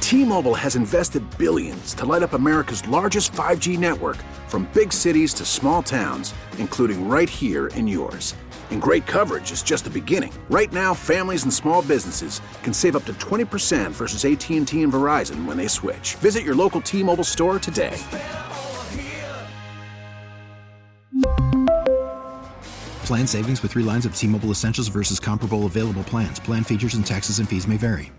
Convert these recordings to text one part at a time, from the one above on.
T-Mobile has invested billions to light up America's largest 5G network, from big cities to small towns, including right here in yours. And great coverage is just the beginning. Right now, families and small businesses can save up to 20% versus AT&T and Verizon when they switch. Visit your local T-Mobile store today. Plan savings with 3 lines of T-Mobile Essentials versus comparable available plans. Plan features and taxes and fees may vary.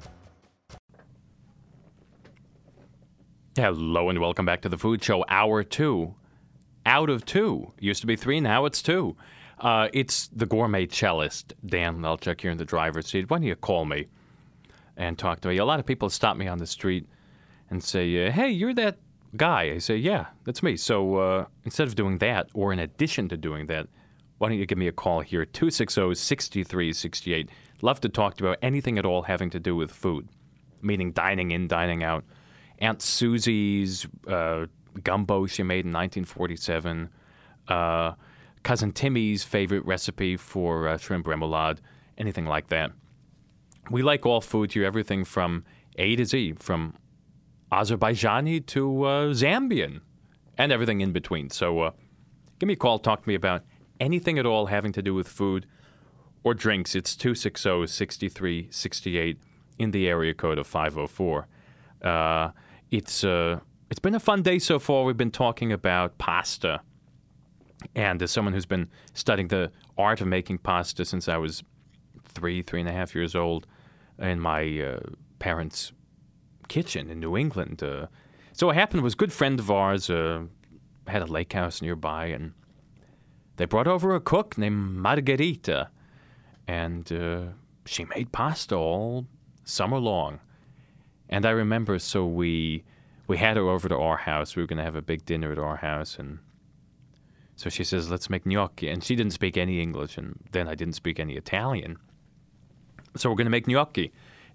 Hello and welcome back to the Food Show, Hour 2. Out of 2. Used to be 3, now it's 2. It's the gourmet cellist, Dan Lelchuk, here in the driver's seat. Why don't you call me and talk to me? A lot of people stop me on the street and say, hey, you're that guy. I say, yeah, that's me. So instead of doing that, or in addition to doing that, why don't you give me a call here, 260-6368. Love to talk to you about anything at all having to do with food, meaning dining in, dining out. Aunt Susie's gumbo she made in 1947, Cousin Timmy's favorite recipe for shrimp remoulade, anything like that. We like all food here, everything from A to Z, from Azerbaijani to Zambian, and everything in between. So give me a call, talk to me about anything at all having to do with food or drinks. It's 260-6368 in the area code of 504. It's been a fun day so far. We've been talking about pasta. And as someone who's been studying the art of making pasta since I was 3.5 years old in my parents' kitchen in New England. So what happened was a good friend of ours had a lake house nearby, and they brought over a cook named Margherita. And she made pasta all summer long. And I remember, so we had her over to our house. We were going to have a big dinner at our house, and so she says, let's make gnocchi. And she didn't speak any English, and then I didn't speak any Italian. So we're going to make gnocchi.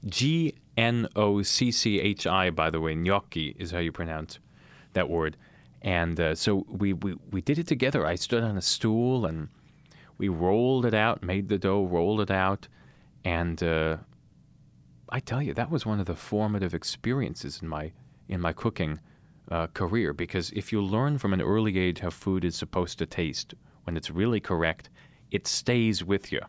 Gnocchi, by the way. Gnocchi is how you pronounce that word. And so we did it together. I stood on a stool, and we rolled it out, made the dough, rolled it out. And I tell you, that was one of the formative experiences in my cooking career, because if you learn from an early age how food is supposed to taste, when it's really correct, it stays with you.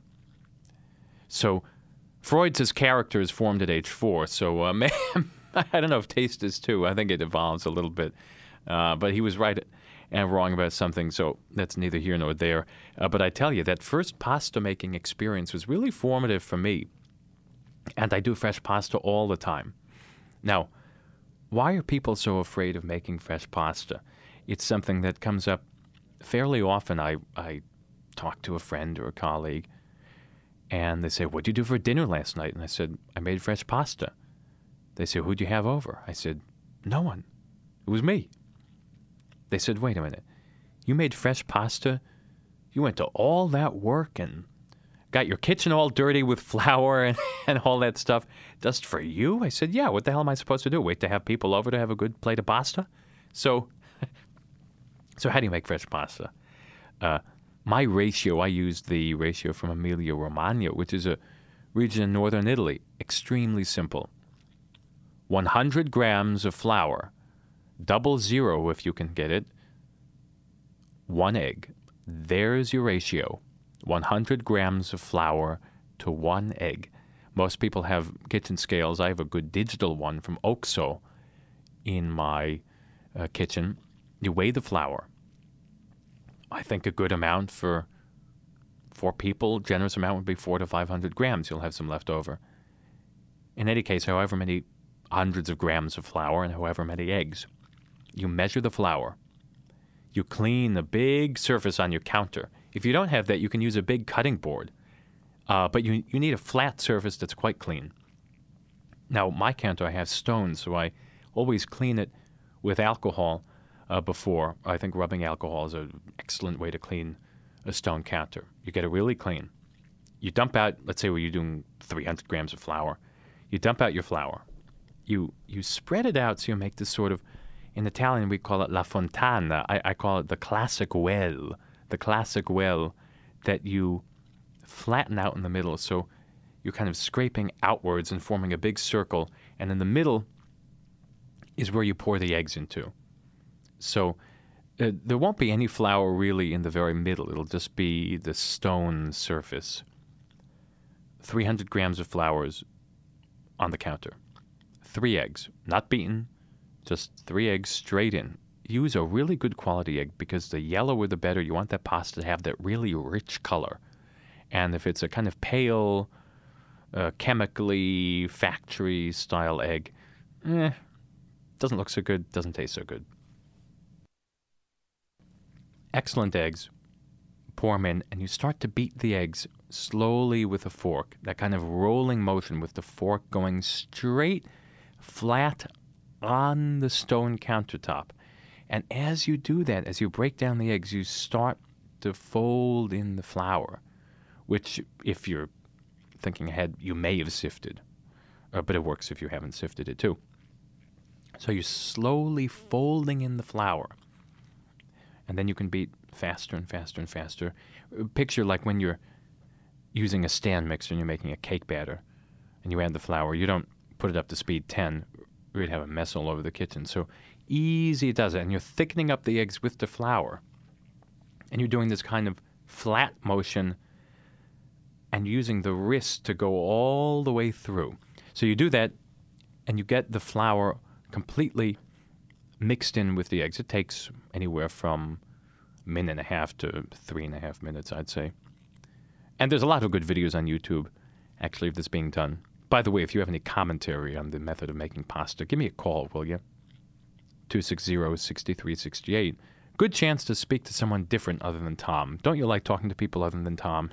So Freud says character is formed at age 4, so I don't know if taste is too. I think it evolves a little bit. But he was right and wrong about something, so that's neither here nor there. But I tell you, that first pasta-making experience was really formative for me. And I do fresh pasta all the time. Now, why are people so afraid of making fresh pasta? It's something that comes up fairly often. I talk to a friend or a colleague, and they say, what'd you do for dinner last night? And I said, I made fresh pasta. They say, who'd you have over? I said, no one. It was me. They said, wait a minute. You made fresh pasta? You went to all that work and got your kitchen all dirty with flour and all that stuff just for you? I said, yeah, what the hell am I supposed to do? Wait to have people over to have a good plate of pasta? So how do you make fresh pasta? My ratio, I used the ratio from Emilia-Romagna, which is a region in northern Italy. Extremely simple. 100 grams of flour, 00 if you can get it, 1 egg. There's your ratio. 100 grams of flour to 1 egg. Most people have kitchen scales. I have a good digital one from Oxo in my kitchen. You weigh the flour. I think a good amount for 4 people, generous amount would be 400 to 500 grams. You'll have some left over. In any case, however many hundreds of grams of flour and however many eggs, you measure the flour. You clean the big surface on your counter. If you don't have that, you can use a big cutting board. But you need a flat surface that's quite clean. Now, my counter, I have stones, so I always clean it with alcohol before. I think rubbing alcohol is an excellent way to clean a stone counter. You get it really clean. You dump out, let's say you're doing 300 grams of flour. You dump out your flour. You spread it out so you make this sort of, in Italian we call it la fontana. I call it the classic well. The classic well that you flatten out in the middle. So you're kind of scraping outwards and forming a big circle. And in the middle, is where you pour the eggs into. So there won't be any flour really in the very middle. It'll just be the stone surface. 300 grams of flour on the counter. 3 eggs, not beaten, just 3 eggs straight in. Use a really good quality egg because the yellower the better. You want that pasta to have that really rich color. And if it's a kind of pale, chemically factory-style egg, doesn't look so good, doesn't taste so good. Excellent eggs. Pour them in, and you start to beat the eggs slowly with a fork. That kind of rolling motion with the fork going straight, flat on the stone countertop. And as you do that, as you break down the eggs, you start to fold in the flour, which, if you're thinking ahead, you may have sifted. But it works if you haven't sifted it too. So you're slowly folding in the flour. And then you can beat faster and faster and faster. Picture like when you're using a stand mixer and you're making a cake batter and you add the flour. You don't put it up to speed 10. You'd have a mess all over the kitchen. So easy it does it. And you're thickening up the eggs with the flour. And you're doing this kind of flat motion and using the wrist to go all the way through. So you do that and you get the flour completely mixed in with the eggs. It takes anywhere from a minute and a half to 3.5 minutes, I'd say. And there's a lot of good videos on YouTube, actually, of this being done. By the way, if you have any commentary on the method of making pasta, give me a call, will you? 260-6368. Good chance to speak to someone different other than Tom. Don't you like talking to people other than Tom?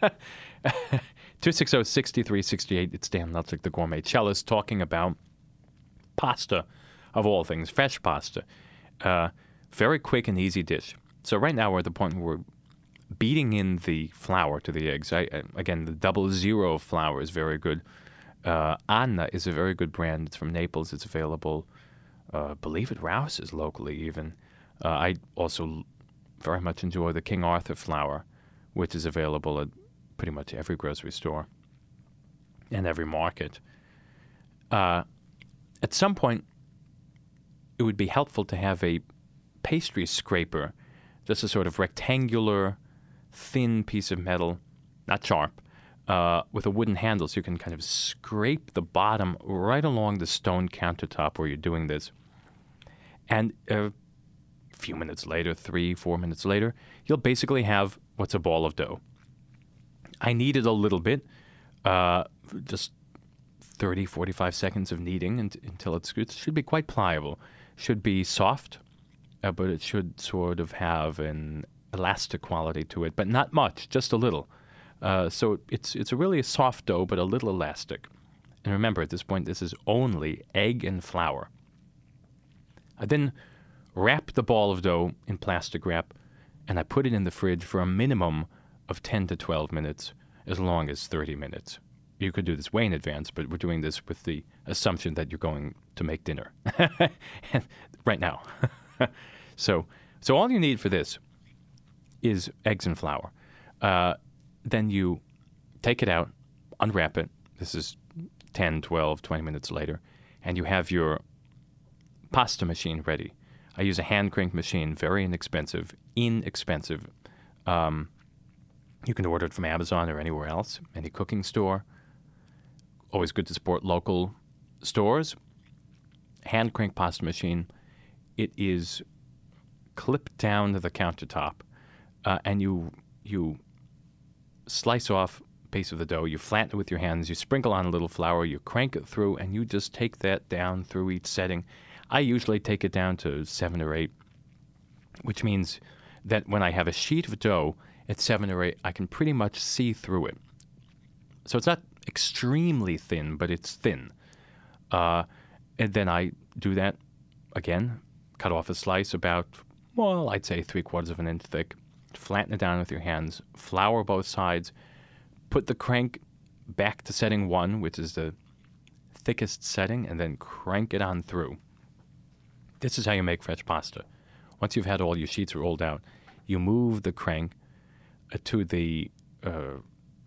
260-6368. It's Dan Lutzik, the gourmet cellist, talking about pasta, of all things, fresh pasta. Very quick and easy dish. So right now we're at the point where we're beating in the flour to the eggs. Again, the 00 flour is very good. Anna is a very good brand. It's from Naples. It's available, I believe, at Rouse's locally even. I also very much enjoy the King Arthur flour, which is available at pretty much every grocery store and every market. At some point, it would be helpful to have a pastry scraper, just a sort of rectangular, thin piece of metal, not sharp, with a wooden handle, so you can kind of scrape the bottom right along the stone countertop where you're doing this. And a few minutes later, 3-4 minutes later, you'll basically have what's a ball of dough. I kneaded a little bit, just 30-45 seconds of kneading until it should be quite pliable. Should be soft, but it should sort of have an elastic quality to it, but not much, just a little. So it's really a soft dough, but a little elastic. And remember, at this point, this is only egg and flour. I then wrap the ball of dough in plastic wrap, and I put it in the fridge for a minimum of 10 to 12 minutes, as long as 30 minutes. You could do this way in advance, but we're doing this with the assumption that you're going to make dinner right now. So all you need for this is eggs and flour. Then you take it out, unwrap it. This is 10, 12, 20 minutes later, and you have your pasta machine ready. I use a hand crank machine, very inexpensive. You can order it from Amazon or anywhere else, any cooking store. Always good to support local stores. Hand crank pasta machine. It is clipped down to the countertop, and you slice off a piece of the dough. You flatten it with your hands. You sprinkle on a little flour. You crank it through, and you just take that down through each setting. I usually take it down to 7 or 8, which means that when I have a sheet of dough at 7 or 8, I can pretty much see through it. So it's not extremely thin, but it's thin. And then I do that again, cut off a slice about, well, I'd say 3/4 of an inch thick, flatten it down with your hands, flour both sides, put the crank back to setting 1, which is the thickest setting, and then crank it on through. This is how you make fresh pasta. Once you've had all your sheets rolled out, you move the crank to the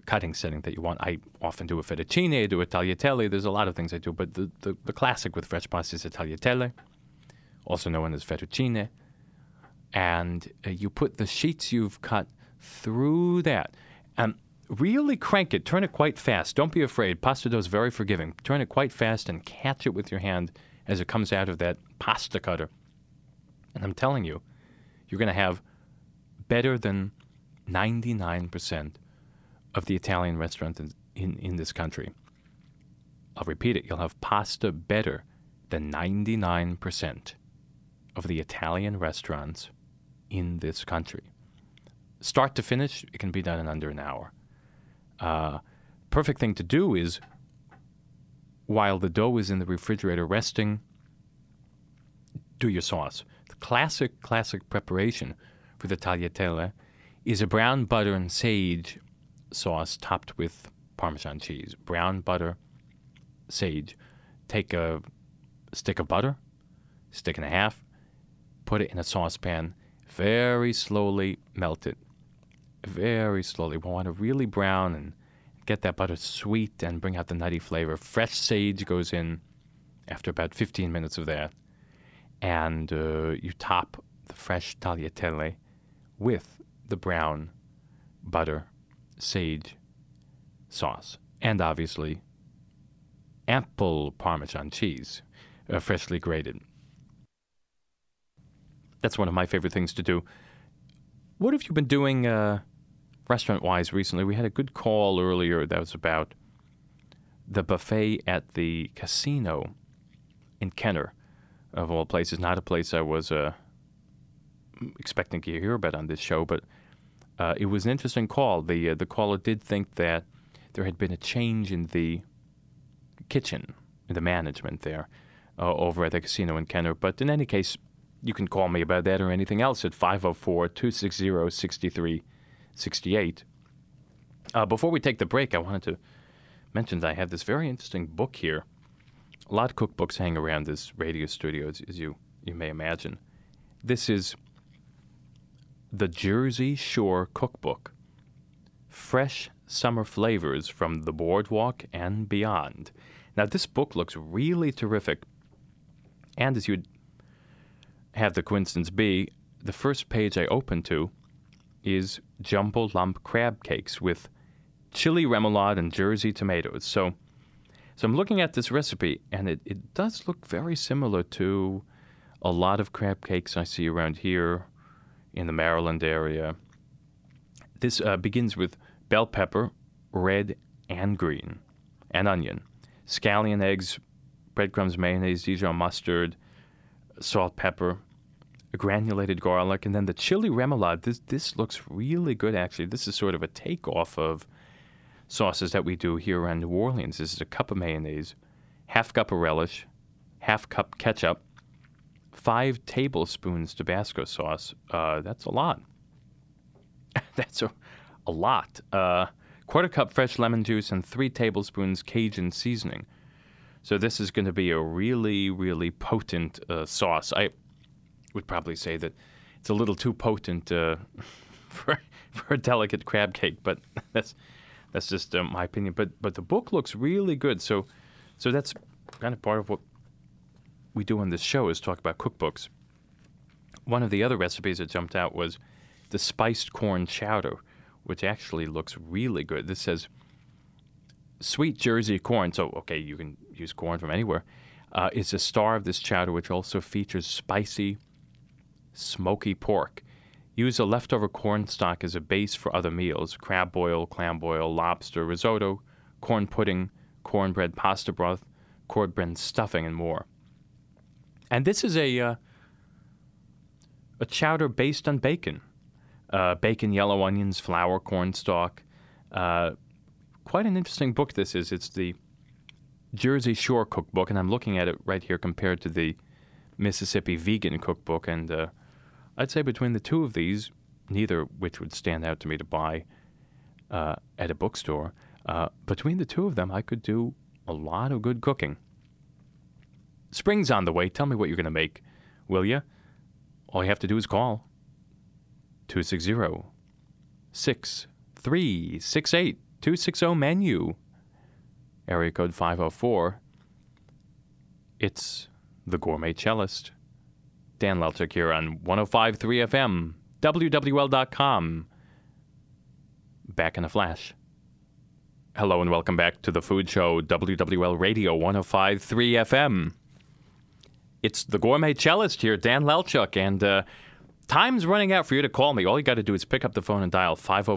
cutting setting that you want. I often do a fettuccine, I do a tagliatelle. There's a lot of things I do, but the classic with fresh pasta is a tagliatelle, also known as fettuccine. And you put the sheets you've cut through that. And really crank it. Turn it quite fast. Don't be afraid. Pasta dough is very forgiving. Turn it quite fast and catch it with your hand as it comes out of that pasta cutter. And I'm telling you, you're going to have better than 99% of the Italian restaurants in this country. I'll repeat it. You'll have pasta better than 99% of the Italian restaurants in this country. Start to finish, it can be done in under an hour. Perfect thing to do is, while the dough is in the refrigerator resting, do your sauce. The classic preparation for the tagliatelle is a brown butter and sage sauce topped with Parmesan cheese. Brown butter, sage. Take a stick of butter, stick and a half, put it in a saucepan, very slowly melt it. Very slowly. We want it really brown and get that butter sweet and bring out the nutty flavor. Fresh sage goes in after about 15 minutes of that. And you top the fresh tagliatelle with the brown butter sage sauce. And obviously, ample Parmesan cheese, freshly grated. That's one of my favorite things to do. What have you been doing restaurant-wise recently? We had a good call earlier that was about the buffet at the casino in Kenner, of all places. Not a place I was expecting to hear about on this show, but it was an interesting call. The caller did think that there had been a change in the kitchen, in the management there, over at the casino in Kenner. But in any case, you can call me about that or anything else at 504-260-6368. Before we take the break, I wanted to mention that I have this very interesting book here. A lot of cookbooks hang around this radio studio, as you may imagine. This is the Jersey Shore Cookbook. Fresh summer flavors from the boardwalk and beyond. Now, this book looks really terrific. And as you'd have the coincidence be, the first page I open to is jumbo lump crab cakes with chili remoulade and Jersey tomatoes. So I'm looking at this recipe, and it does look very similar to a lot of crab cakes I see around here in the Maryland area. This begins with bell pepper, red and green, and onion, scallion eggs, breadcrumbs, mayonnaise, Dijon mustard, salt, pepper, granulated garlic, and then the chili remoulade. This looks really good, actually. This is sort of a takeoff of sauces that we do here around New Orleans. This is a cup of mayonnaise, half cup of relish, half cup ketchup, 5 tablespoons Tabasco sauce. That's a lot. That's a lot. Quarter cup fresh lemon juice and 3 tablespoons Cajun seasoning. So this is going to be a really, really potent sauce. I would probably say that it's a little too potent for a delicate crab cake, but that's just my opinion. But the book looks really good. So that's kind of part of what we do on this show is talk about cookbooks. One of the other recipes that jumped out was the spiced corn chowder, which actually looks really good. This says sweet Jersey corn. So, okay, you can use corn from anywhere. It's a star of this chowder, which also features spicy, smoky pork. Use a leftover corn stock as a base for other meals: crab boil, clam boil, lobster, risotto, corn pudding, cornbread, pasta broth, cornbread stuffing, and more. And this is a chowder based on bacon. Bacon, yellow onions, flour, cornstalk. Quite an interesting book this is. It's the Jersey Shore Cookbook, and I'm looking at it right here compared to the Mississippi Vegan Cookbook. And I'd say between the two of these, neither which would stand out to me to buy at a bookstore, between the two of them, I could do a lot of good cooking. Spring's on the way. Tell me what you're going to make, will you? All you have to do is call 260-6368. 504-260-MENU, area code 504. It's the Gourmet Cellist. Dan Lelchuk here on 105.3 FM, WWL.com. Back in a flash. Hello and welcome back to the Food Show, WWL Radio 105.3 FM. It's the Gourmet Cellist here, Dan Lelchuk, and time's running out for you to call me. All you got to do is pick up the phone and dial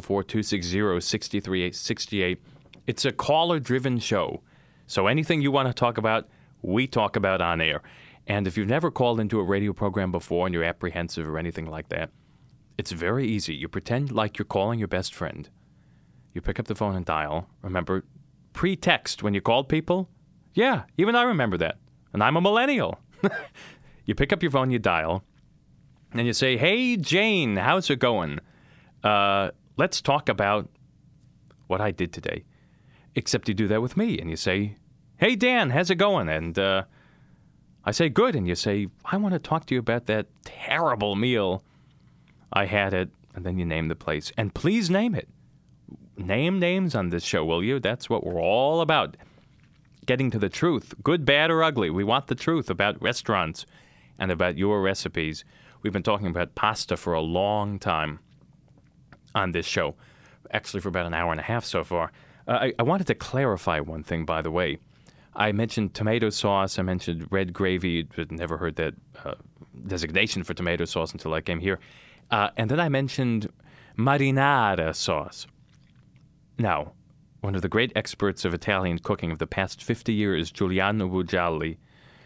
504-260-6368. It's a caller-driven show, so anything you want to talk about, we talk about on air. And if you've never called into a radio program before and you're apprehensive or anything like that, it's very easy. You pretend like you're calling your best friend. You pick up the phone and dial. Remember, pre-text when you called people? Yeah, even I remember that. And I'm a millennial. You pick up your phone, you dial, and you say, "Hey, Jane, how's it going? Let's talk about what I did today." Except you do that with me, and you say, "Hey, Dan, how's it going?" And I say, "Good," and you say, "I want to talk to you about that terrible meal I had at," and then you name the place. And please name it. Name names on this show, will you? That's what we're all about. Getting to the truth, good, bad, or ugly. We want the truth about restaurants and about your recipes. We've been talking about pasta for a long time on this show, actually for about an hour and a half so far. I wanted to clarify one thing, by the way. I mentioned tomato sauce. I mentioned red gravy. I'd never heard that designation for tomato sauce until I came here. And then I mentioned marinara sauce. Now, one of the great experts of Italian cooking of the past 50 years, Giuliano Bugialli,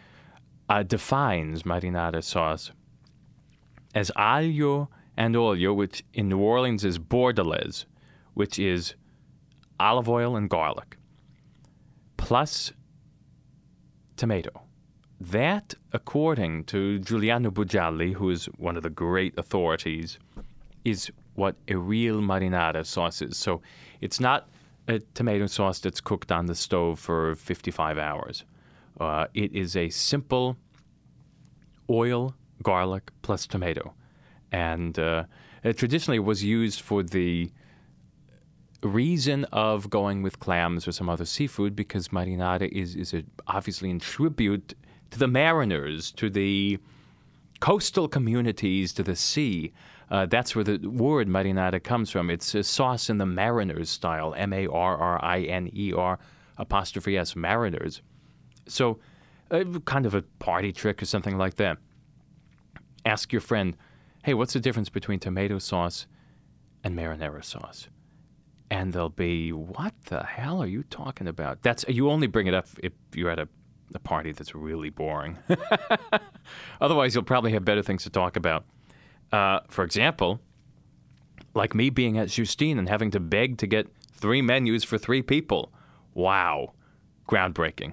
defines marinara sauce as aglio and olio, which in New Orleans is bordelaise, which is olive oil and garlic, plus tomato. That, according to Giuliano Bugialli, who is one of the great authorities, is what a real marinara sauce is. So it's not a tomato sauce that's cooked on the stove for 55 hours. It is a simple oil, garlic, plus tomato. And it traditionally was used for the reason of going with clams or some other seafood, because marinara is obviously in tribute to the mariners, to the coastal communities, to the sea. That's where the word marinara comes from. It's a sauce in the mariners style, M-A-R-R-I-N-E-R apostrophe S, mariners. So kind of a party trick or something like that. Ask your friend, "Hey, what's the difference between tomato sauce and marinara sauce?" And they'll be, "What the hell are you talking about?" You only bring it up if you're at a party that's really boring. Otherwise, you'll probably have better things to talk about. For example, like me being at Justine and having to beg to get 3 menus for 3 people. Wow. Groundbreaking.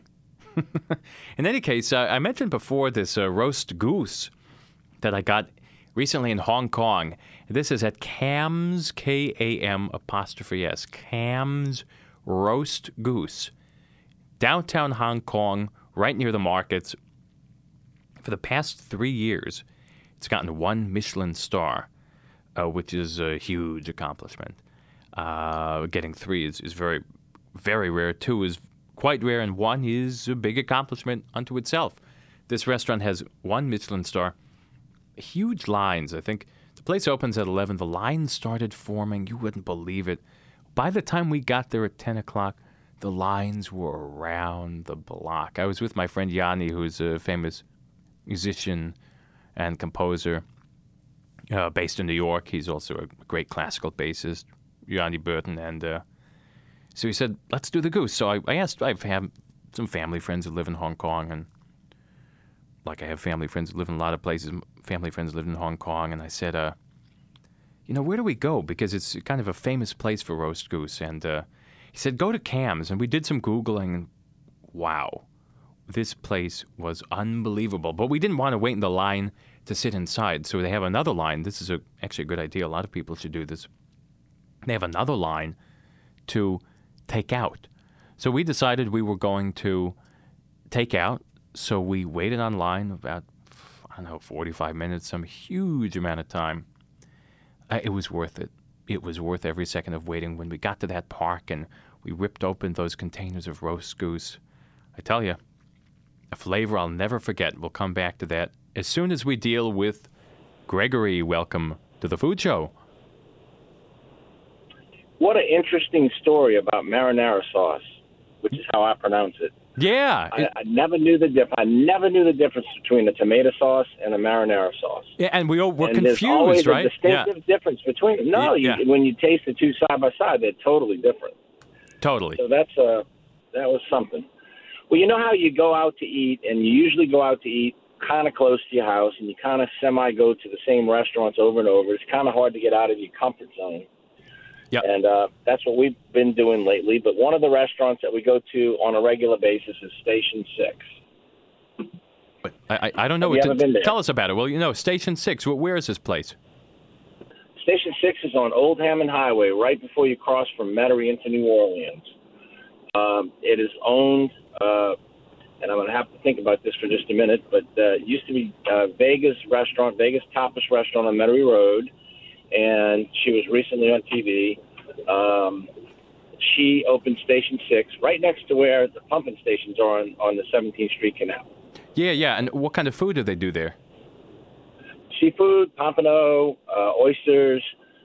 In any case, I mentioned before this roast goose that I got recently in Hong Kong. This is at Cam's, K-A-M apostrophe S, Cam's Roast Goose. Downtown Hong Kong, right near the markets. For the past 3 years, it's gotten 1 Michelin star, which is a huge accomplishment. Getting 3 is very, very rare. 2 is quite rare, and 1 is a big accomplishment unto itself. This restaurant has 1 Michelin star. Huge lines. I think the place opens at 11. The lines started forming. You wouldn't believe it. By the time we got there at 10 o'clock, the lines were around the block. I was with my friend Yanni, who's a famous musician and composer based in New York. He's also a great classical bassist, Yanni Burton. And so he said, "Let's do the goose." So I asked, I have some family friends who live in Hong Kong, and like I have family friends who live in a lot of places. Family friends live in Hong Kong, and I said, where do we go? Because it's kind of a famous place for roast goose. And he said, "Go to Cam's." And we did some Googling, and wow, this place was unbelievable. But we didn't want to wait in the line to sit inside, so they have another line. This is actually a good idea. A lot of people should do this. They have another line to take out. So we decided we were going to take out. So we waited online about, 45 minutes, some huge amount of time. It was worth it. it was worth every second of waiting. When we got to that park and we ripped open those containers of roast goose, I tell you, a flavor I'll never forget. We'll come back to that as soon as we deal with Gregory. Welcome to the Food Show. What an interesting story about marinara sauce, which is how I pronounce it. Yeah, I never knew the difference. I never knew the difference between a tomato sauce and a marinara sauce. yeah, and we're And confused, there's always right? a distinctive difference between them. No, Yeah. when you taste the two side by side, they're totally different. Totally. So that was something. Well, you know how you go out to eat, and you usually go out to eat kind of close to your house, and you kind of go to the same restaurants over and over. It's kind of hard to get out of your comfort zone. Yep. And that's what we've been doing lately. But one of the restaurants that we go to on a regular basis is Station 6. But I don't know Have you ever been there? Tell us about it. Well, Station 6, where is this place? Station 6 is on Old Hammond Highway, right before you cross from Metairie into New Orleans. It is owned, and I'm going to have to think about this for just a minute, but it used to be Vega's Tapas Restaurant on Metairie Road, and she was recently on TV. She opened Station 6 right next to where the pumping stations are on the 17th Street Canal. Yeah. And what kind of food do they do there? Seafood, pompano, oysters,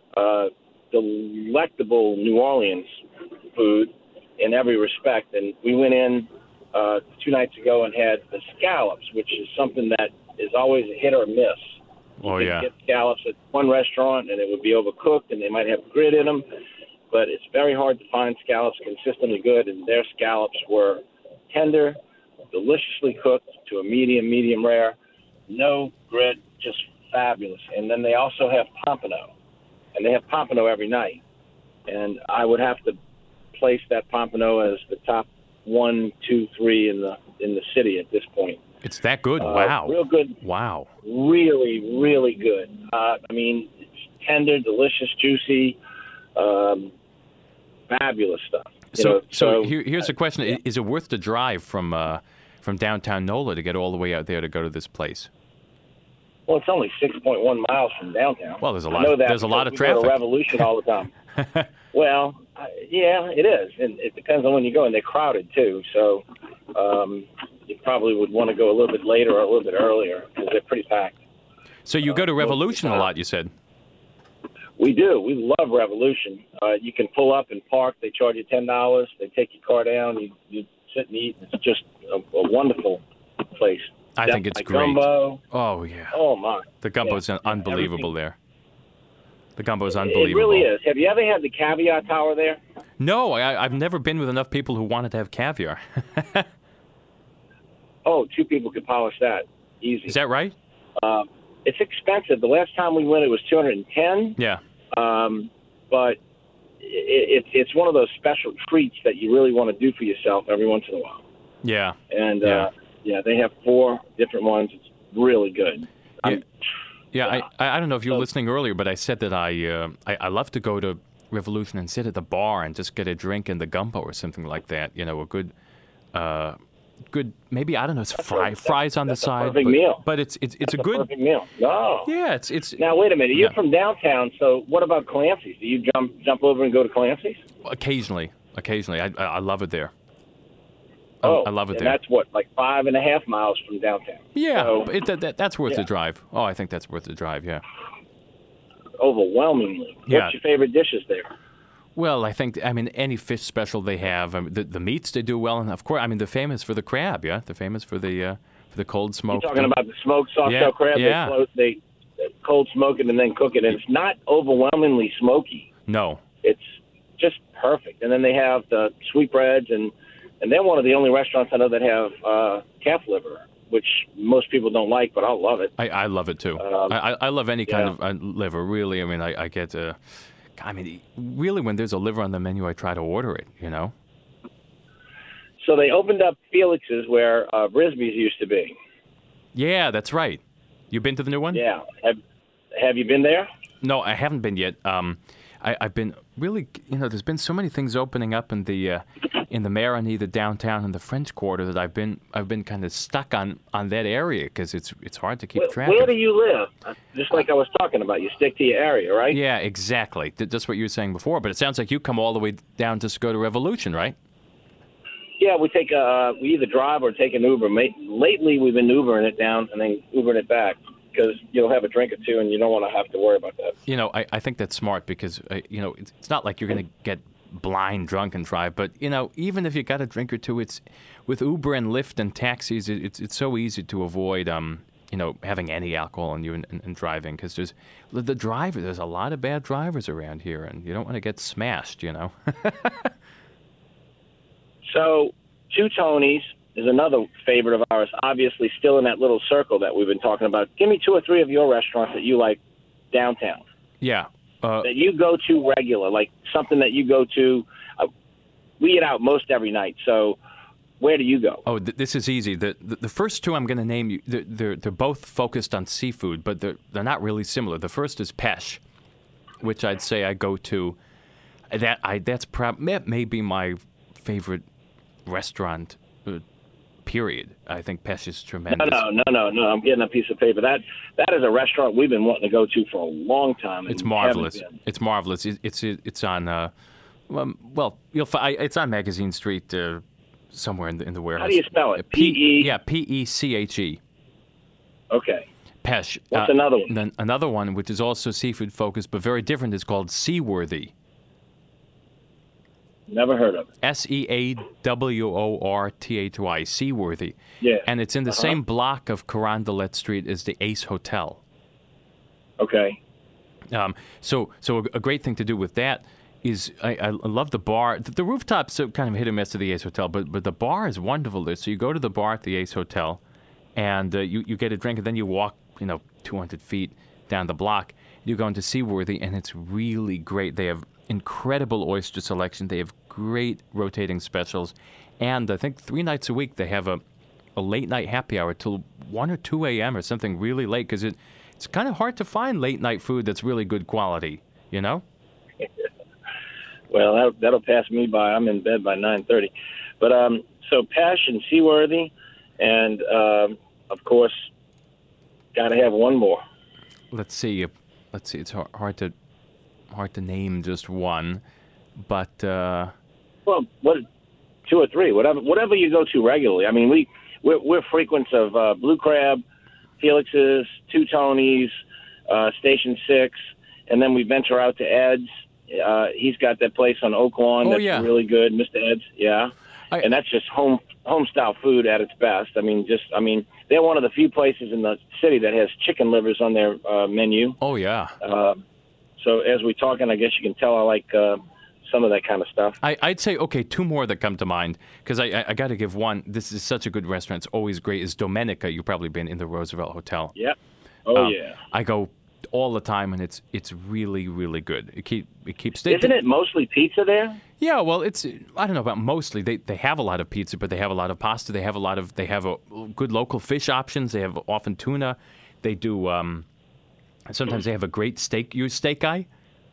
delectable New Orleans food in every respect. And we went in 2 nights ago and had the scallops, which is something that is always a hit or miss. Oh, You yeah. could get scallops at one restaurant, and it would be overcooked, and they might have grit in them. But it's very hard to find scallops consistently good, and their scallops were tender, deliciously cooked to a medium rare, no grit, just fabulous. And then they also have pompano, and they have pompano every night. And I would have to place that pompano as the top 1, 2, 3 in the city at this point. It's that good? Wow. Real good. Wow. Really, really good. It's tender, delicious, juicy, fabulous stuff. Here's the question: Is it worth the drive from downtown NOLA to get all the way out there to go to this place? Well, it's only 6.1 miles from downtown. Well, there's a I lot. know that There's a lot of because we go to traffic. Revolution all the time. Well, yeah, it is, and it depends on when you go, and they're crowded too. So you probably would want to go a little bit later or a little bit earlier because they're pretty packed. So you go to Revolution a lot, you said. We do. We love Revolution. You can pull up and park. They charge you $10. They take your car down. You sit and eat. It's just a wonderful place. I think it's like great. Gumbo. Oh, yeah. Oh, my. The gumbo's Yeah. unbelievable there. The gumbo's It unbelievable. really is. Have you ever had the caviar tower there? No, I've never been with enough people who wanted to have caviar. Oh, 2 people could polish that. Easy. Is that right? It's expensive. The last time we went, it was $210. Yeah. But it's one of those special treats that you really want to do for yourself every once in a while. Yeah. And, Yeah. they have 4 different ones. It's really good. Yeah, I don't know if you were listening earlier, but I said that I love to go to Revolution and sit at the bar and just get a drink in the gumbo or something like that. You know, a good maybe I don't know, it's fries on the side. Perfect meal. But it's a good Perfect meal. No. Yeah, it's Now wait a minute. You're Yeah. from downtown, so what about Clancy's? Do you jump over and go to Clancy's? occasionally. I love it there. Oh, I love it and there. that's what, like 5.5 miles from downtown. Yeah, So, that's worth the yeah. drive. Oh, I think that's worth the drive. Yeah. overwhelmingly. Yeah. What's your favorite dishes there? Well, I think any fish special they have, the meats they do well, and of course, they're famous for the crab. Yeah, they're famous for the cold smoked. You're talking about the smoked soft-shell Yeah, crab. yeah. They cold smoke it and then cook it, and it's not overwhelmingly smoky. No. It's just perfect. And then they have the sweetbreads, and they're one of the only restaurants I know that have calf liver, which most people don't like, but I love it. I love it too. I love any kind of liver. Really, I get. Really, when there's a liver on the menu, I try to order it. You know. So they opened up Felix's where Brisby's used to be. Yeah, that's right. You been to the new one? Yeah. Have you been there? No, I haven't been yet. I've been really, there's been so many things opening up in the Marigny, the downtown, and the French Quarter that I've been kind of stuck on that area because it's hard to keep track. Where do you live? Just like I was talking about, you stick to your area, right? Yeah, exactly. Just what you were saying before. But it sounds like you come all the way down just to go to Revolution, right? Yeah, we either drive or take an Uber. Lately, we've been Ubering it down and then Ubering it back because you'll have a drink or two and you don't want to have to worry about that. I think that's smart because, it's not like you're going to get blind drunk and drive. But, even if you got a drink or two, it's with Uber and Lyft and taxis, it's so easy to avoid, having any alcohol on you and driving because there's a lot of bad drivers around here and you don't want to get smashed, So, Two Tonys is another favorite of ours, obviously still in that little circle that we've been talking about. Give me 2 or 3 of your restaurants that you like downtown. Yeah. That you go to regular, like something that you go to. We eat out most every night, so where do you go? Oh, this is easy. The first 2 I'm going to name you, they're both focused on seafood, but they're not really similar. The first is Pêche, which I'd say I go to. That may be my favorite restaurant, period. I think Pêche is tremendous. No. I'm getting a piece of paper. That is a restaurant we've been wanting to go to for a long time. It's marvelous. It's marvelous. It's on it's on Magazine Street somewhere in the warehouse. How do you spell it? P-E? Yeah, P-E-C-H-E. Okay. Pêche. What's another one? Then another one, which is also seafood focused but very different, is called Seaworthy. Never heard of it. Seaworthy, Seaworthy. Yeah. And it's in the same block of Carondelet Street as the Ace Hotel. Okay. So a great thing to do with that is I love the bar. The rooftops are kind of hit or miss to the Ace Hotel, but the bar is wonderful there. So you go to the bar at the Ace Hotel, and you get a drink, and then you walk 200 feet down the block. You go into Seaworthy, and it's really great. They have incredible oyster selection. They have great rotating specials. And I think 3 nights a week they have a late-night happy hour till 1 or 2 a.m. or something really late because it's kind of hard to find late-night food that's really good quality, Well, that'll pass me by. I'm in bed by 9:30. But so Pêche and Seaworthy, and, of course, got to have one more. Let's see. It's hard to name just one, but well, 2 or 3, whatever you go to regularly. I mean, we're frequents of Blue Crab, Felix's, Two Tonys, Station 6, and then we venture out to Ed's. He's got that place on Oak Lawn that's really good, Mr. Ed's. Yeah, and that's just home style food at its best. I mean, they're one of the few places in the city that has chicken livers on their menu. Oh yeah. So as we're talking, I guess you can tell I like some of that kind of stuff. I'd say, 2 more that come to mind, because I got to give one. This is such a good restaurant. It's always great. Is Domenica. You've probably been in the Roosevelt Hotel. Yep. Oh, yeah. I go all the time, and it's really, really good. It keeps. Isn't it mostly pizza there? Yeah, well, I don't know about mostly. They have a lot of pizza, but they have a lot of pasta. They have a good local fish options. They have often tuna. They do. Sometimes they have a great steak. You a steak guy?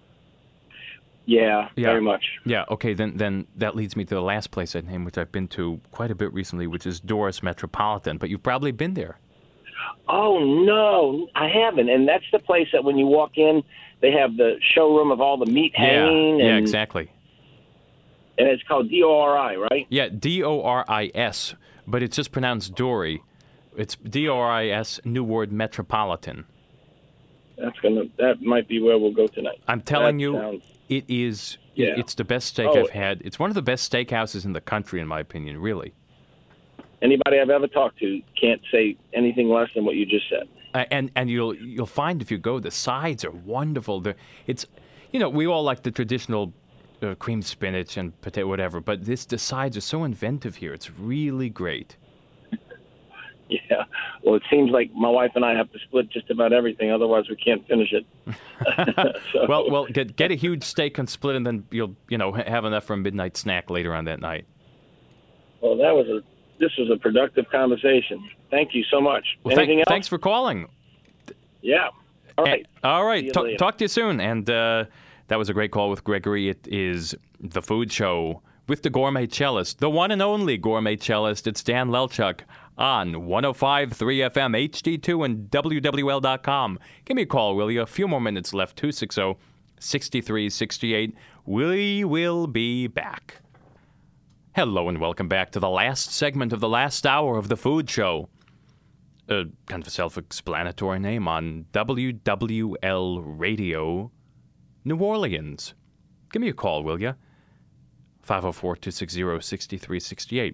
Yeah, very much. Yeah, okay, then that leads me to the last place I'd name, which I've been to quite a bit recently, which is Doris Metropolitan, but you've probably been there. Oh, no, I haven't. And that's the place that when you walk in, they have the showroom of all the meat hanging. Yeah, exactly. And it's called D-O-R-I, right? Yeah, D-O-R-I-S, but it's just pronounced Dory. It's D-O-R-I-S, new word, Metropolitan. That might be where we'll go tonight. I'm telling you, it is. Yeah. It's the best steak I've had. It's one of the best steakhouses in the country, in my opinion. Really. Anybody I've ever talked to can't say anything less than what you just said. And you'll find if you go, the sides are wonderful. We all like the traditional cream spinach and potato whatever, but the sides are so inventive here. It's really great. Yeah. Well, it seems like my wife and I have to split just about everything. Otherwise, we can't finish it. So. Well, get a huge steak and split, and then you'll have enough for a midnight snack later on that night. Well, this was a productive conversation. Thank you so much. Well, Anything else? Thanks for calling. Yeah. All right. All right. Talk to you soon. And That was a great call with Gregory. It is The Food Show with the gourmet cellist, the one and only gourmet cellist. It's Dan Lelchuk on 105.3 FM, HD2, and WWL.com. Give me a call, will you? A few more minutes left, 260-6368. We will be back. Hello and welcome back to the last segment of the last hour of The Food Show. Kind of a self-explanatory name on WWL Radio, New Orleans. Give me a call, will you? 504-260-6368.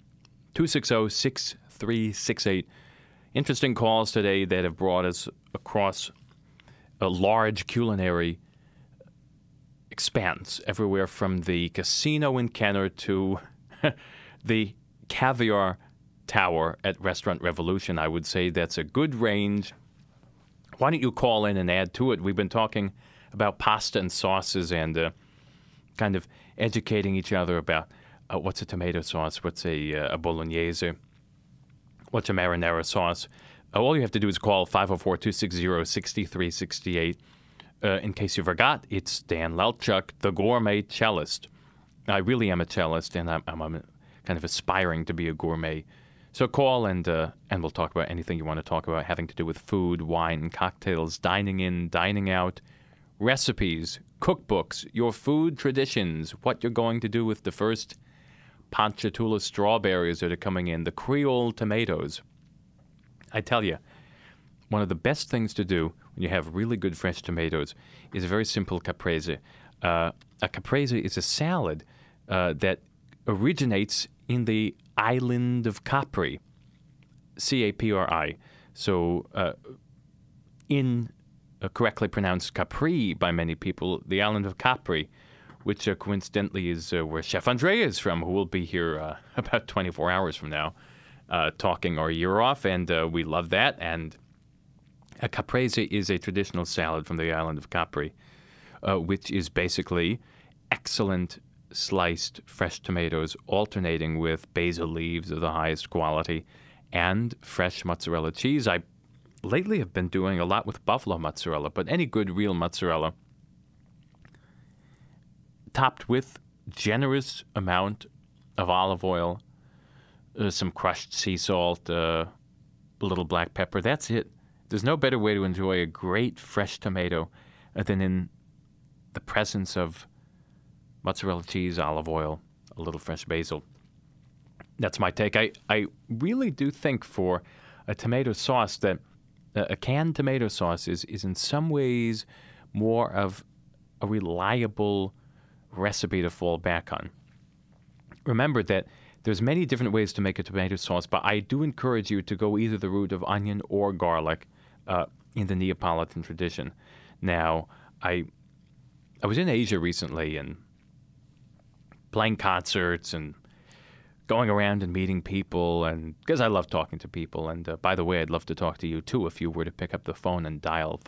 260-6368. Interesting calls today that have brought us across a large culinary expanse, everywhere from the casino in Kenner to the caviar tower at Restaurant Revolution. I would say that's a good range. Why don't you call in and add to it? We've been talking about pasta and sauces and kind of educating each other about what's a tomato sauce, what's a bolognese, what's a marinara sauce. All you have to do is call 504-260-6368. In case you forgot, it's Dan Lelchuk, the gourmet cellist. I really am a cellist, and I'm kind of aspiring to be a gourmet. So call and we'll talk about anything you want to talk about having to do with food, wine, and cocktails, dining in, dining out, recipes, cookbooks, your food traditions, what you're going to do with the first Ponchatoula strawberries that are coming in, the Creole tomatoes. I tell you, one of the best things to do when you have really good fresh tomatoes is a very simple caprese. A caprese is a salad that originates in the island of Capri, C-A-P-R-I. So correctly pronounced Capri by many people, the island of Capri, which coincidentally is where Chef Andre is from, who will be here about 24 hours from now, talking our year off, and we love that. And a caprese is a traditional salad from the island of Capri, which is basically excellent sliced fresh tomatoes alternating with basil leaves of the highest quality and fresh mozzarella cheese. I lately have been doing a lot with buffalo mozzarella, but any good real mozzarella topped with generous amount of olive oil, some crushed sea salt, a little black pepper. That's it. There's no better way to enjoy a great fresh tomato than in the presence of mozzarella cheese, olive oil, a little fresh basil. That's my take. I really do think for a tomato sauce that a canned tomato sauce is in some ways more of a reliable recipe to fall back on. Remember that there's many different ways to make a tomato sauce, but I do encourage you to go either the route of onion or garlic in the Neapolitan tradition. Now, I was in Asia recently and playing concerts and going around and meeting people, and because I love talking to people. And by the way, I'd love to talk to you too if you were to pick up the phone and dial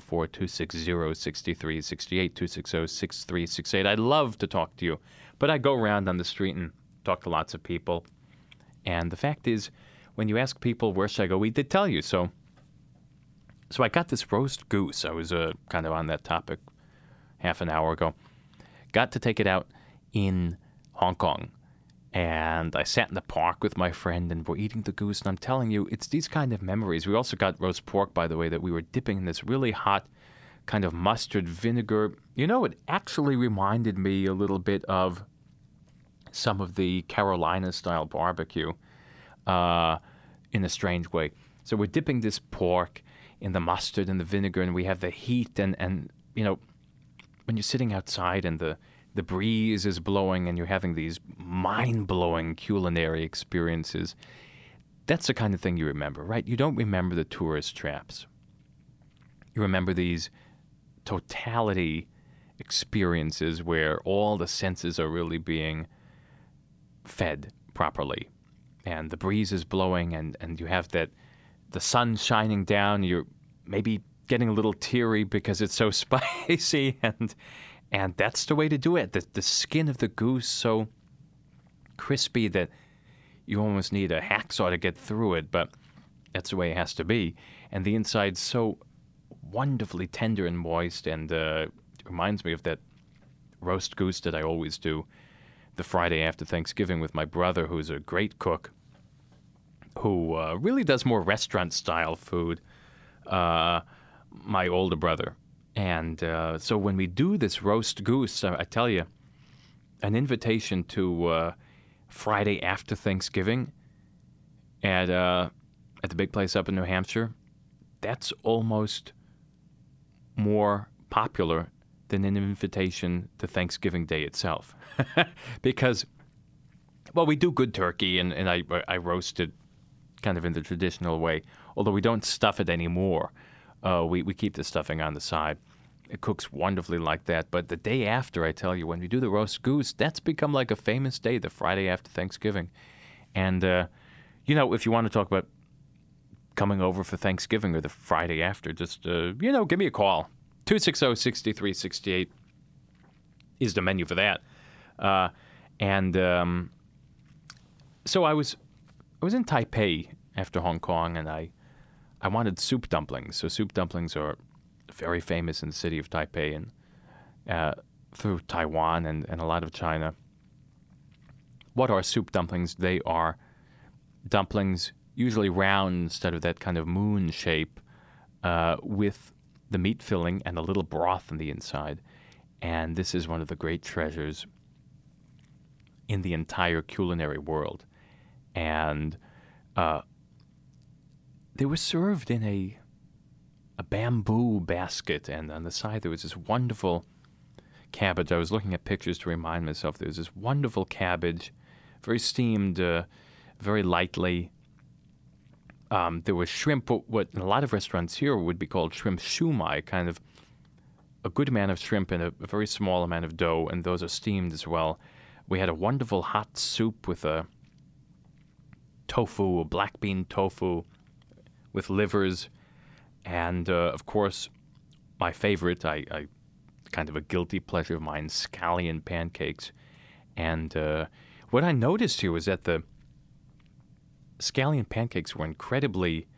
504-260-6368, 260-6368. I'd love to talk to you. But I go around on the street and talk to lots of people. And the fact is, when you ask people, where should I go eat, they tell you. So I got this roast goose. I was kind of on that topic half an hour ago. Got to take it out in Hong Kong. And I sat in the park with my friend, and we're eating the goose. And I'm telling you, it's these kind of memories. We also got roast pork, by the way, that we were dipping in this really hot kind of mustard vinegar. You know, it actually reminded me a little bit of some of the Carolina-style barbecue in a strange way. So we're dipping this pork in the mustard and the vinegar, and we have the heat. And you know, when you're sitting outside and the breeze is blowing and you're having these mind-blowing culinary experiences, that's the kind of thing you remember, right? You don't remember the tourist traps. You remember these totality experiences where all the senses are really being fed properly. And the breeze is blowing and you have the sun shining down. You're maybe getting a little teary because it's so spicy and that's the way to do it. The skin of the goose so crispy that you almost need a hacksaw to get through it, but that's the way it has to be. And the inside so wonderfully tender and moist, and it reminds me of that roast goose that I always do the Friday after Thanksgiving with my brother, who's a great cook, who really does more restaurant-style food, my older brother. And so when we do this roast goose, I tell you, an invitation to Friday after Thanksgiving at the big place up in New Hampshire, that's almost more popular than an invitation to Thanksgiving Day itself. Because, well, we do good turkey, and I roast it kind of in the traditional way, although we don't stuff it anymore. We keep the stuffing on the side. It cooks wonderfully like that. But the day after, I tell you, when we do the roast goose, that's become like a famous day, the Friday after Thanksgiving. And, if you want to talk about coming over for Thanksgiving or the Friday after, just, give me a call. 260-6368 is the menu for that. So I was in Taipei after Hong Kong, and I wanted soup dumplings. So soup dumplings are very famous in the city of Taipei and through Taiwan and a lot of China. What are soup dumplings? They are dumplings, usually round instead of that kind of moon shape, with the meat filling and a little broth on the inside. And this is one of the great treasures in the entire culinary world. And they were served in a bamboo basket, and on the side there was this wonderful cabbage. I was looking at pictures to remind myself. There was this wonderful cabbage, very steamed, very lightly. There was shrimp, what in a lot of restaurants here would be called shrimp shumai, kind of a good amount of shrimp and a very small amount of dough, and those are steamed as well. We had a wonderful hot soup with a tofu, a black bean tofu with livers, and of course, my favorite, I kind of a guilty pleasure of mine, scallion pancakes. And what I noticed here was that the scallion pancakes were incredibly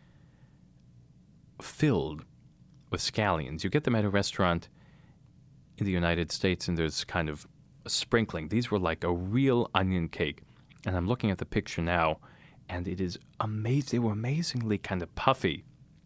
filled with scallions. You get them at a restaurant in the United States, and there's kind of a sprinkling. These were like a real onion cake. And I'm looking at the picture now, and it is amazing. They were amazingly kind of puffy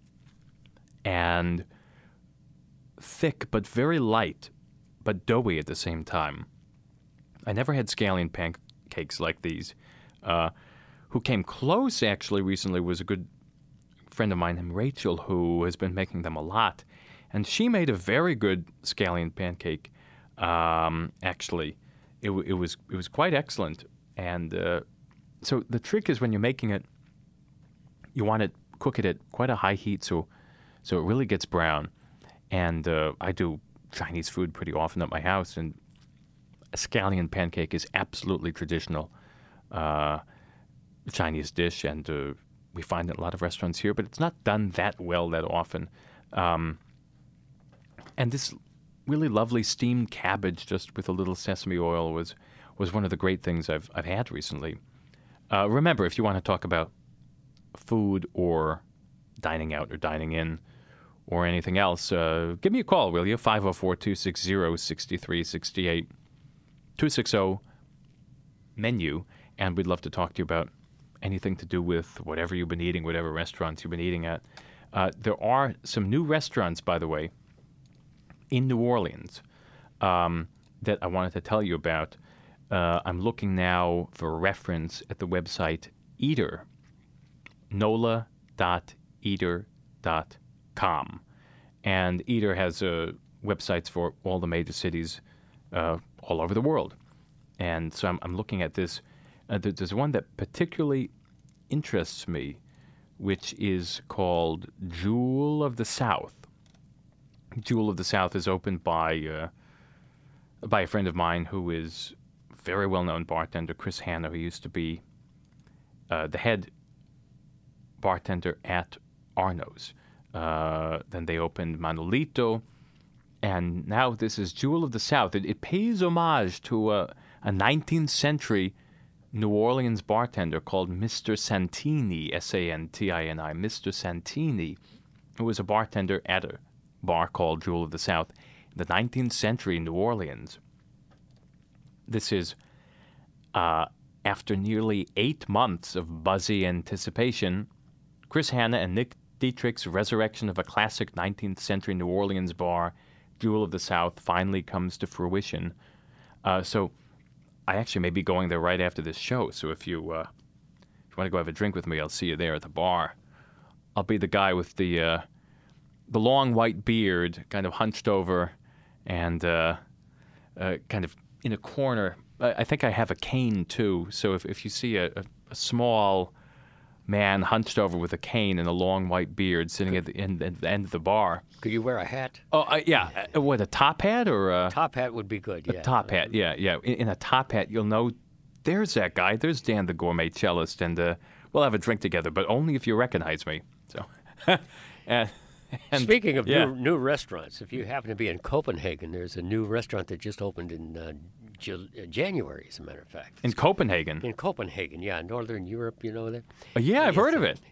and thick, but very light, but doughy at the same time. I never had scallion pancakes like these. Who came close, actually, recently was a good friend of mine named Rachel, who has been making them a lot. And she made a very good scallion pancake, actually. It was quite excellent. And so the trick is when you're making it, you want to cook it at quite a high heat so it really gets brown. And I do Chinese food pretty often at my house, and a scallion pancake is absolutely traditional Chinese dish, and we find it in a lot of restaurants here, but it's not done that well that often. And this really lovely steamed cabbage just with a little sesame oil was one of the great things I've had recently. Remember, if you want to talk about food or dining out or dining in or anything else, give me a call, will you? 504-260-6368, 260-MENU, and we'd love to talk to you about anything to do with whatever you've been eating, whatever restaurants you've been eating at. There are some new restaurants, by the way, in New Orleans that I wanted to tell you about. I'm looking now for reference at the website Eater, nola.eater.com. And Eater has websites for all the major cities all over the world. And so I'm looking at this. There's one that particularly interests me, which is called Jewel of the South. Jewel of the South is opened by a friend of mine who is a very well-known bartender, Chris Hanna, who used to be the head bartender at Arno's. Then they opened Manolito, and now this is Jewel of the South. It pays homage to a 19th century New Orleans bartender called Mr. Santini, S-A-N-T-I-N-I, Mr. Santini, who was a bartender at a bar called Jewel of the South in the 19th century in New Orleans. This is after nearly 8 months of buzzy anticipation, Chris Hanna and Nick Dietrich's resurrection of a classic 19th century New Orleans bar, Jewel of the South, finally comes to fruition. So I actually may be going there right after this show. So if you want to go have a drink with me, I'll see you there at the bar. I'll be the guy with the long white beard, kind of hunched over, and kind of in a corner. I think I have a cane too. So if you see a small man hunched over with a cane and a long white beard sitting at the end of the bar. Could you wear a hat? Oh, yeah. What, a top hat or a... Top hat would be good, yeah. A top hat, yeah. In a top hat, you'll know there's that guy. There's Dan the gourmet cellist, and we'll have a drink together, but only if you recognize me. So, and speaking of yeah. new restaurants, if you happen to be in Copenhagen, there's a new restaurant that just opened in January, as a matter of fact. In Copenhagen? In Copenhagen, yeah. Northern Europe, you know that? Yeah, I've heard of it.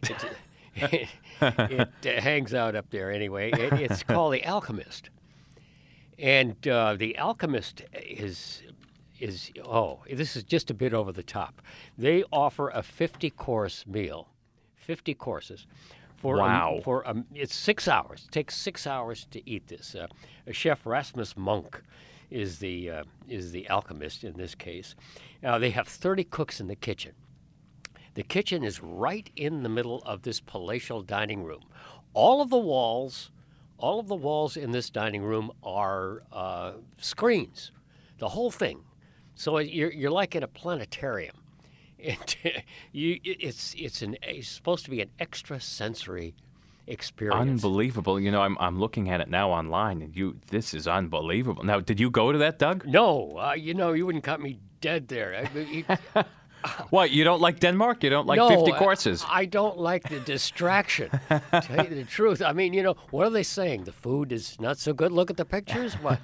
It hangs out up there anyway. It's called The Alchemist. And The Alchemist is this is just a bit over the top. They offer a 50-course meal, 50 courses. Wow. It's 6 hours. It takes 6 hours to eat this. Chef Rasmus Monk is the alchemist in this case. Now, they have 30 cooks in the kitchen. The kitchen is right in the middle of this palatial dining room. All of the walls in this dining room are screens, the whole thing. So you're like in a planetarium. It's supposed to be an extrasensory experience. Unbelievable. You know, I'm looking at it now online, and this is unbelievable. Now, did you go to that, Doug? No. You wouldn't cut me dead there. What, you don't like Denmark? You don't like 50 courses? I don't like the distraction, to tell you the truth. I mean, what are they saying? The food is not so good? Look at the pictures? What?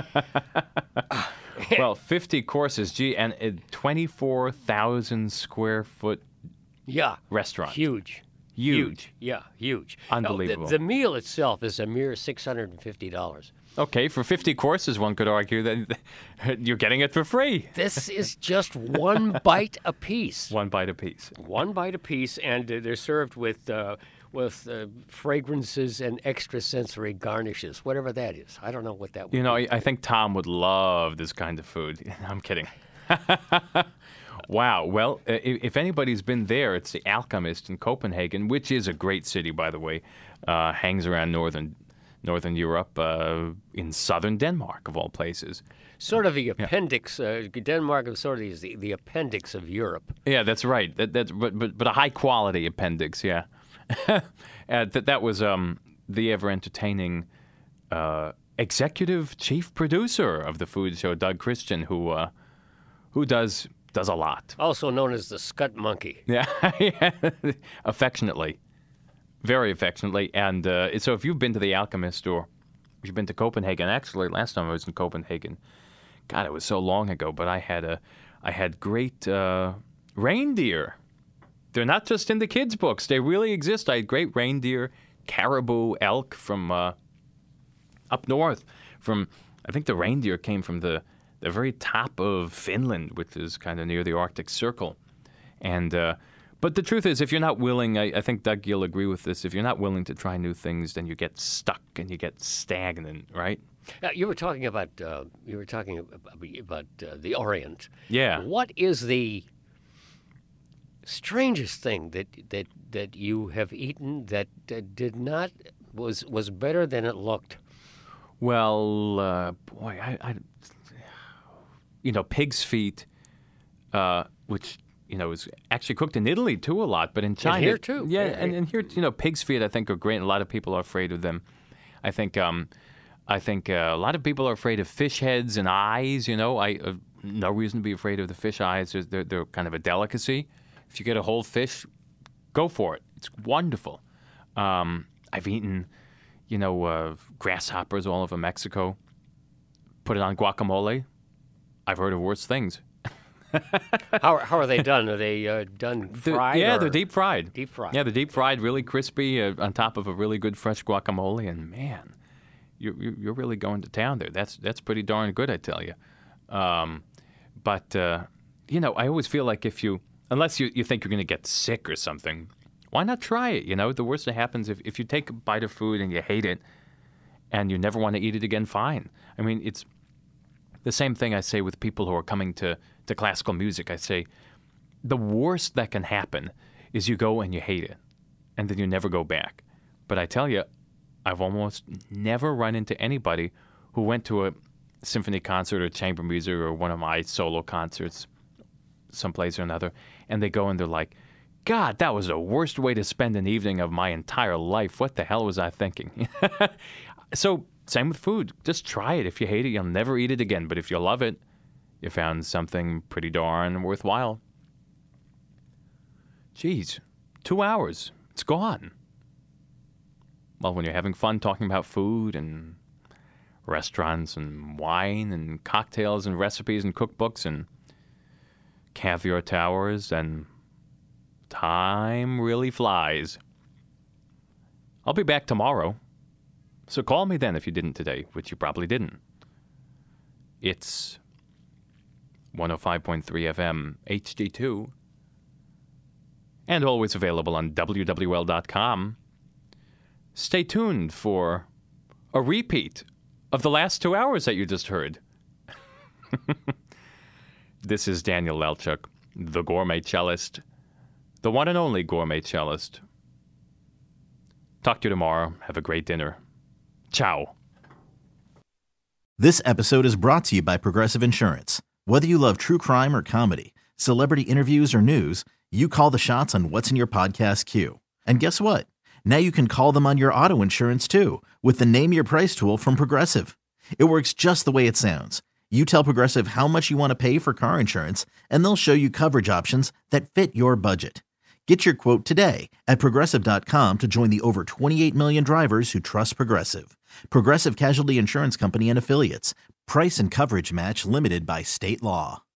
Well, 50 courses, gee, and a 24,000 square foot restaurant. Huge. Yeah, huge. Unbelievable. Now, the meal itself is a mere $650. Okay, for 50 courses, one could argue that you're getting it for free. This is just one bite apiece. One bite apiece. One bite apiece, and they're served with fragrances and extrasensory garnishes, whatever that is. I don't know what that would be. I think Tom would love this kind of food. I'm kidding. Wow. Well, if anybody's been there, it's the Alchemist in Copenhagen, which is a great city, by the way. Hangs around northern Europe, in southern Denmark, of all places. Sort of the appendix. Denmark is sort of the appendix of Europe. Yeah, that's right. But a high quality appendix. Yeah. That was the ever entertaining executive chief producer of the food show, Doug Christian, who does a lot. Also known as the Scut Monkey. Yeah, affectionately. Very affectionately. And so if you've been to the Alchemist or if you've been to Copenhagen, actually last time I was in Copenhagen, God, it was so long ago, but I had great reindeer. They're not just in the kids' books. They really exist. I had great reindeer, caribou, elk from up north. I think the reindeer came from the very top of Finland, which is kind of near the Arctic Circle. And but the truth is, if you're not willing, I think, Doug, you'll agree with this, if you're not willing to try new things, then you get stuck and you get stagnant, right? You were talking about the Orient. Yeah. What is the strangest thing that you have eaten that was better than it looked? Well, boy, pig's feet, which is actually cooked in Italy too a lot, but in China and here too. Yeah, and here, pig's feet I think are great, and a lot of people are afraid of them. I think a lot of people are afraid of fish heads and eyes. No reason to be afraid of the fish eyes. They're kind of a delicacy. If you get a whole fish, go for it. It's wonderful. I've eaten, grasshoppers all over Mexico. Put it on guacamole. I've heard of worse things. How are they done? Are they done fried? They're deep fried. Deep fried. Yeah, they're deep fried, really crispy on top of a really good fresh guacamole. And man, you're really going to town there. That's pretty darn good, I tell you. But, I always feel like unless you think you're going to get sick or something, why not try it? The worst that happens if you take a bite of food and you hate it and you never want to eat it again, fine. I mean, it's the same thing I say with people who are coming to classical music. I say the worst that can happen is you go and you hate it and then you never go back. But I tell you, I've almost never run into anybody who went to a symphony concert or chamber music or one of my solo concerts someplace or another, and they go and they're like, God, that was the worst way to spend an evening of my entire life. What the hell was I thinking? So, same with food. Just try it. If you hate it, you'll never eat it again. But if you love it, you found something pretty darn worthwhile. Geez, 2 hours. It's gone. Well, when you're having fun talking about food and restaurants and wine and cocktails and recipes and cookbooks and caviar towers, and time really flies. I'll be back tomorrow, so call me then if you didn't today, which you probably didn't. It's 105.3 FM HD2 and always available on WWL.com. Stay tuned for a repeat of the last 2 hours that you just heard. This is Daniel Lelchuk, the gourmet cellist, the one and only gourmet cellist. Talk to you tomorrow. Have a great dinner. Ciao. This episode is brought to you by Progressive Insurance. Whether you love true crime or comedy, celebrity interviews or news, you call the shots on what's in your podcast queue. And guess what? Now you can call them on your auto insurance too with the Name Your Price tool from Progressive. It works just the way it sounds. You tell Progressive how much you want to pay for car insurance, and they'll show you coverage options that fit your budget. Get your quote today at Progressive.com to join the over 28 million drivers who trust Progressive. Progressive Casualty Insurance Company and Affiliates. Price and coverage match limited by state law.